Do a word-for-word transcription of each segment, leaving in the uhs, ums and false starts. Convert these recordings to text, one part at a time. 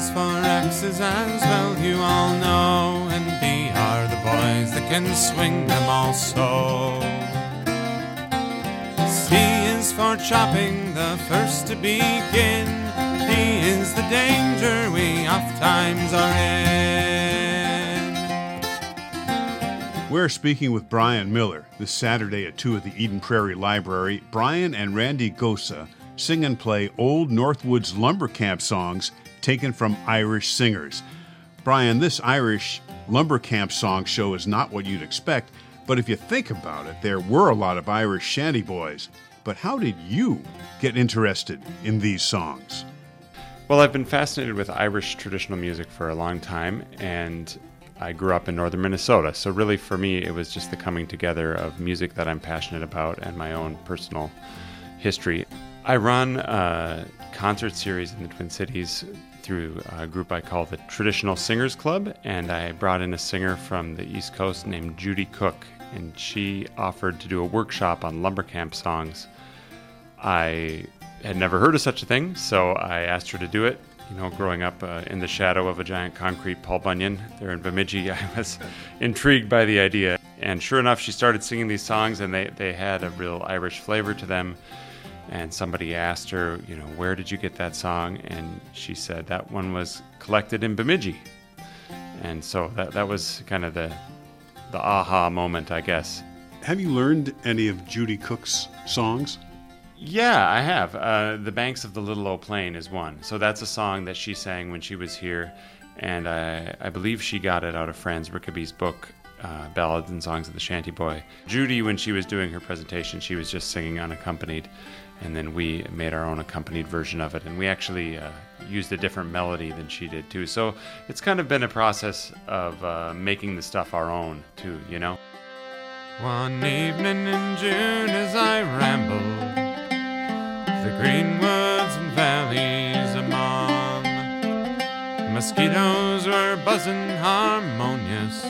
is for X's as well, you all know, and B are the boys that can swing them also. C is for chopping, the first to begin. D is the danger we oft times are in. We're speaking with Brian Miller this Saturday at two at the Eden Prairie Library. Brian and Randy Gosa sing and play old Northwoods lumber camp songs taken from Irish singers. Brian, this Irish lumber camp song show is not what you'd expect, but if you think about it, there were a lot of Irish shanty boys. But how did you get interested in these songs? Well, I've been fascinated with Irish traditional music for a long time, and I grew up in northern Minnesota. So really for me, it was just the coming together of music that I'm passionate about and my own personal history. I run a concert series in the Twin Cities through a group I call the Traditional Singers Club, and I brought in a singer from the East Coast named Judy Cook, and she offered to do a workshop on lumber camp songs. I had never heard of such a thing, so I asked her to do it. You know, growing up uh, in the shadow of a giant concrete Paul Bunyan there in Bemidji, I was intrigued by the idea. And sure enough, she started singing these songs, and they, they had a real Irish flavor to them. And somebody asked her, you know, where did you get that song? And she said that one was collected in Bemidji. And so that that was kind of the the aha moment, I guess. Have you learned any of Judy Cook's songs? Yeah, I have. Uh, The Banks of the Little O' Plain is one. So that's a song that she sang when she was here. And I, I believe she got it out of Franz Rickaby's book, uh, Ballads and Songs of the Shanty Boy. Judy, when she was doing her presentation, she was just singing unaccompanied. And then we made our own accompanied version of it. And we actually uh, used a different melody than she did, too. So it's kind of been a process of uh, making the stuff our own, too, you know? One evening in June as I rambled the green woods and valleys among, mosquitoes were buzzing harmonious,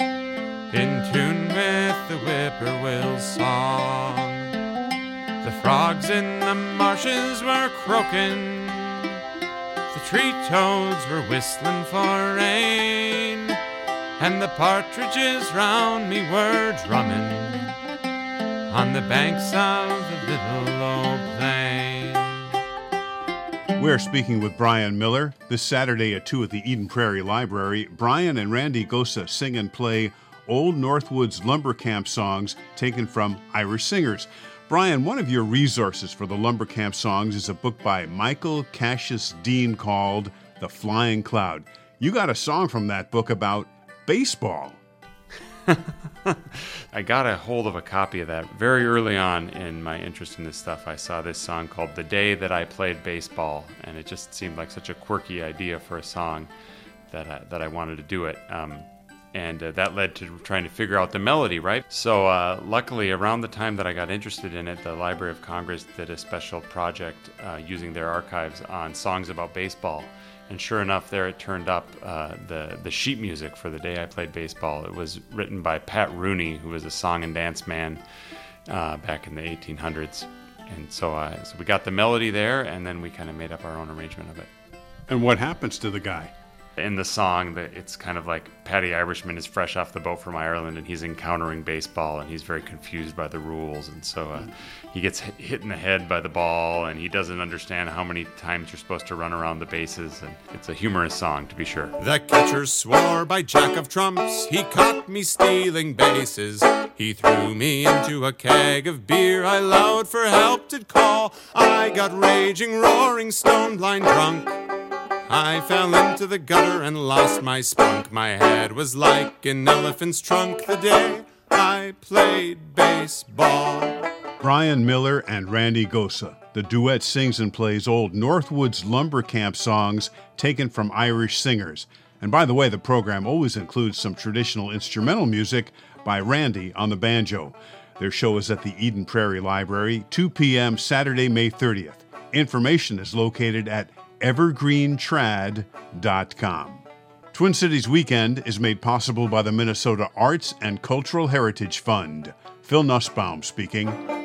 in tune with the whippoorwill's song. The frogs in the marshes were croaking, the tree toads were whistling for rain, and the partridges round me were drumming on the banks of the Little O' Plain. We're speaking with Brian Miller this Saturday at two at the Eden Prairie Library. Brian and Randy Gosa sing and play old Northwoods lumber camp songs taken from Irish singers. Brian, one of your resources for the lumber camp songs is a book by Michael Cassius Dean called The Flying Cloud. You got a song from that book about baseball. I got a hold of a copy of that very early on in my interest in this stuff. I saw this song called The Day That I Played Baseball, and it just seemed like such a quirky idea for a song that I, that I wanted to do it. Um, and uh, that led to trying to figure out the melody, right? So uh, luckily, around the time that I got interested in it, the Library of Congress did a special project uh, using their archives on songs about baseball. And sure enough, there it turned up uh, the, the sheet music for The Day I Played Baseball. It was written by Pat Rooney, who was a song and dance man uh, back in the eighteen hundreds. And so, uh, so we got the melody there, and then we kind of made up our own arrangement of it. And what happens to the guy? In the song, that it's kind of like Paddy Irishman is fresh off the boat from Ireland, and he's encountering baseball, and he's very confused by the rules, and so uh, he gets hit in the head by the ball, and he doesn't understand how many times you're supposed to run around the bases, and it's a humorous song, to be sure. The catcher swore by Jack of Trumps, he caught me stealing bases. He threw me into a keg of beer, I loud for help did call. I got raging, roaring, stone-blind drunk. I fell into the gutter and lost my spunk. My head was like an elephant's trunk the day I played baseball. Brian Miller and Randy Gosa. The duet sings and plays old Northwoods lumber camp songs taken from Irish singers. And by the way, the program always includes some traditional instrumental music by Randy on the banjo. Their show is at the Eden Prairie Library, two p.m. Saturday, May thirtieth. Information is located at evergreen trad dot com. Twin Cities Weekend is made possible by the Minnesota Arts and Cultural Heritage Fund. Phil Nussbaum speaking.